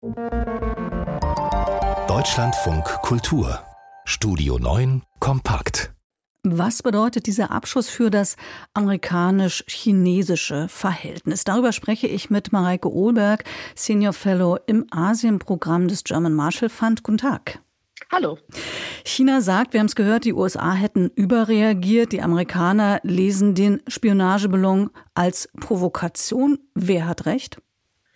Deutschlandfunk Kultur Studio 9 kompakt. Was bedeutet dieser Abschuss für das amerikanisch-chinesische Verhältnis? Darüber spreche ich mit Mareike Ohlberg, Senior Fellow im Asienprogramm des German Marshall Fund. Guten Tag. Hallo. China sagt, wir haben es gehört, die USA hätten überreagiert. Die Amerikaner lesen den Spionageballon als Provokation. Wer hat recht?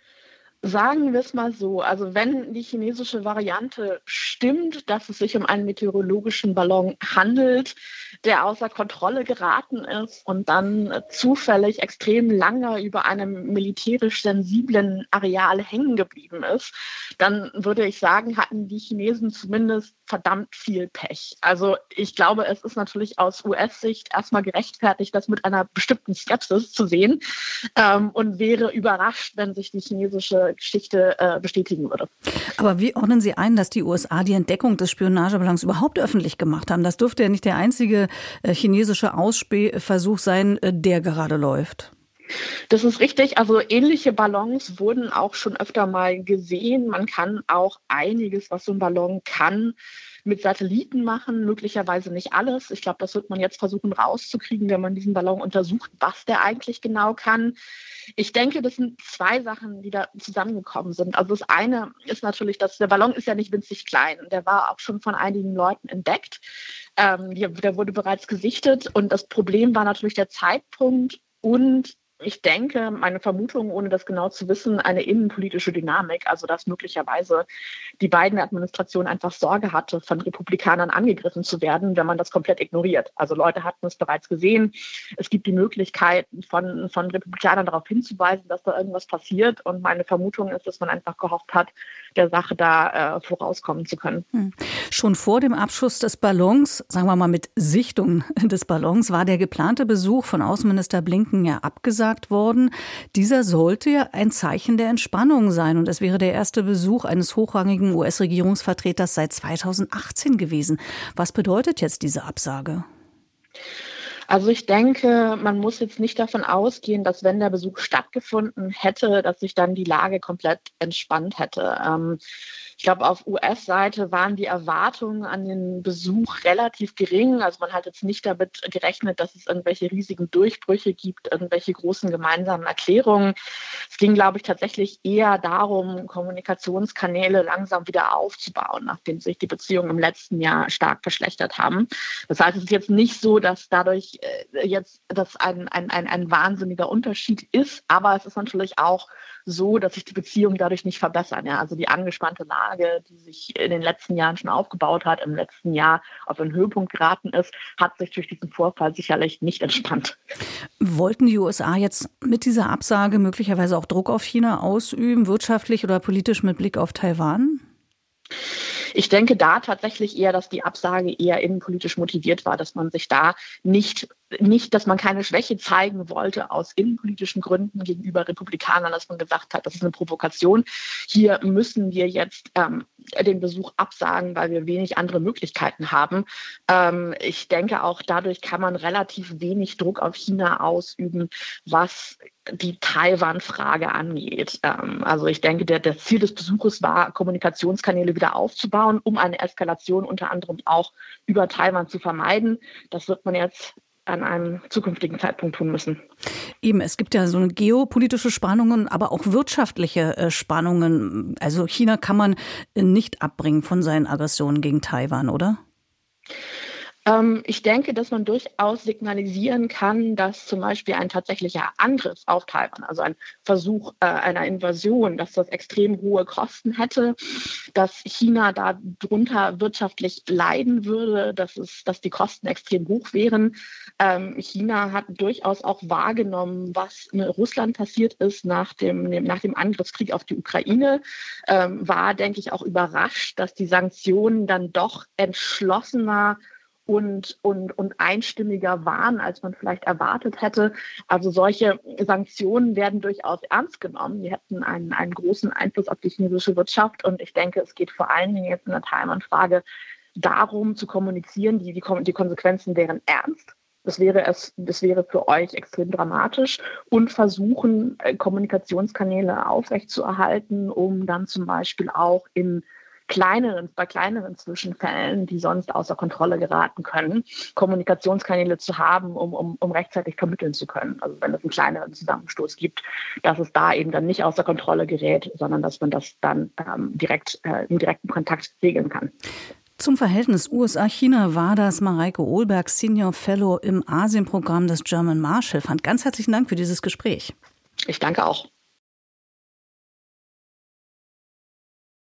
Sagen wir es mal so, also wenn die chinesische Variante stimmt, dass es sich um einen meteorologischen Ballon handelt, der außer Kontrolle geraten ist und dann zufällig extrem lange über einem militärisch sensiblen Areal hängen geblieben ist, dann würde ich sagen, hatten die Chinesen zumindest verdammt viel Pech. Also ich glaube, es ist natürlich aus US-Sicht erstmal gerechtfertigt, das mit einer bestimmten Skepsis zu sehen und wäre überrascht, wenn sich die chinesische Geschichte bestätigen würde. Aber wie ordnen Sie ein, dass die USA die Entdeckung des Spionageballons überhaupt öffentlich gemacht haben? Das dürfte ja nicht der einzige chinesische Ausspähversuch sein, der gerade läuft. Das ist richtig. Also ähnliche Ballons wurden auch schon öfter mal gesehen. Man kann auch einiges, was so ein Ballon kann, mit Satelliten machen, möglicherweise nicht alles. Ich glaube, das wird man jetzt versuchen rauszukriegen, wenn man diesen Ballon untersucht, was der eigentlich genau kann. Ich denke, das sind zwei Sachen, die da zusammengekommen sind. Also das eine ist natürlich, dass der Ballon ist ja nicht winzig klein. Der war auch schon von einigen Leuten entdeckt. Der wurde bereits gesichtet. Und das Problem war natürlich der Zeitpunkt und ich denke, meine Vermutung, ohne das genau zu wissen, eine innenpolitische Dynamik, also dass möglicherweise die Biden-Administration einfach Sorge hatte, von Republikanern angegriffen zu werden, wenn man das komplett ignoriert. Also Leute hatten es bereits gesehen. Es gibt die Möglichkeit, von Republikanern darauf hinzuweisen, dass da irgendwas passiert. Und meine Vermutung ist, dass man einfach gehofft hat, der Sache da vorauskommen zu können. Schon vor dem Abschuss des Ballons, sagen wir mal mit Sichtung des Ballons, war der geplante Besuch von Außenminister Blinken ja abgesagt worden. Dieser sollte ja ein Zeichen der Entspannung sein. Und es wäre der erste Besuch eines hochrangigen US-Regierungsvertreters seit 2018 gewesen. Was bedeutet jetzt diese Absage? Also ich denke, man muss jetzt nicht davon ausgehen, dass wenn der Besuch stattgefunden hätte, dass sich dann die Lage komplett entspannt hätte. Ich glaube, auf US-Seite waren die Erwartungen an den Besuch relativ gering. Also man hat jetzt nicht damit gerechnet, dass es irgendwelche riesigen Durchbrüche gibt, irgendwelche großen gemeinsamen Erklärungen. Es ging, glaube ich, tatsächlich eher darum, Kommunikationskanäle langsam wieder aufzubauen, nachdem sich die Beziehungen im letzten Jahr stark verschlechtert haben. Das heißt, es ist jetzt nicht so, dass dadurch jetzt das ein wahnsinniger Unterschied ist, aber es ist natürlich auch so, dass sich die Beziehungen dadurch nicht verbessern. Ja? Also die angespannte Lage, die sich in den letzten Jahren schon aufgebaut hat, im letzten Jahr auf einen Höhepunkt geraten ist, hat sich durch diesen Vorfall sicherlich nicht entspannt. Wollten die USA jetzt mit dieser Absage möglicherweise auch Druck auf China ausüben, wirtschaftlich oder politisch mit Blick auf Taiwan? Ich denke da tatsächlich eher, dass die Absage eher innenpolitisch motiviert war, dass man sich da nicht, dass man keine Schwäche zeigen wollte aus innenpolitischen Gründen gegenüber Republikanern, dass man gesagt hat, das ist eine Provokation. Hier müssen wir jetzt den Besuch absagen, weil wir wenig andere Möglichkeiten haben. Ich denke auch, dadurch kann man relativ wenig Druck auf China ausüben, was die Taiwan-Frage angeht. Also ich denke, das Ziel des Besuches war, Kommunikationskanäle wieder aufzubauen, um eine Eskalation unter anderem auch über Taiwan zu vermeiden. Das wird man jetzt an einem zukünftigen Zeitpunkt tun müssen. Eben, es gibt ja so eine geopolitische Spannungen, aber auch wirtschaftliche Spannungen. Also China kann man nicht abbringen von seinen Aggressionen gegen Taiwan, oder? Ich denke, dass man durchaus signalisieren kann, dass zum Beispiel ein tatsächlicher Angriff auf Taiwan, also ein Versuch einer Invasion, dass das extrem hohe Kosten hätte, dass China darunter wirtschaftlich leiden würde, dass die Kosten extrem hoch wären. China hat durchaus auch wahrgenommen, was in Russland passiert ist nach dem Angriffskrieg auf die Ukraine, war, denke ich, auch überrascht, dass die Sanktionen dann doch entschlossener und einstimmiger waren, als man vielleicht erwartet hätte. Also solche Sanktionen werden durchaus ernst genommen. Die hätten einen großen Einfluss auf die chinesische Wirtschaft. Und ich denke, es geht vor allen Dingen jetzt in der Taiwan-Frage darum zu kommunizieren, die Konsequenzen wären ernst. das wäre für euch extrem dramatisch, und versuchen, Kommunikationskanäle aufrechtzuerhalten, um dann zum Beispiel auch bei kleineren Zwischenfällen, die sonst außer Kontrolle geraten können, Kommunikationskanäle zu haben, um rechtzeitig vermitteln zu können. Also wenn es einen kleineren Zusammenstoß gibt, dass es da eben dann nicht außer Kontrolle gerät, sondern dass man das dann im direkten Kontakt regeln kann. Zum Verhältnis USA-China war das Mareike Ohlberg, Senior Fellow im Asienprogramm des German Marshall Fund. Ganz herzlichen Dank für dieses Gespräch. Ich danke auch.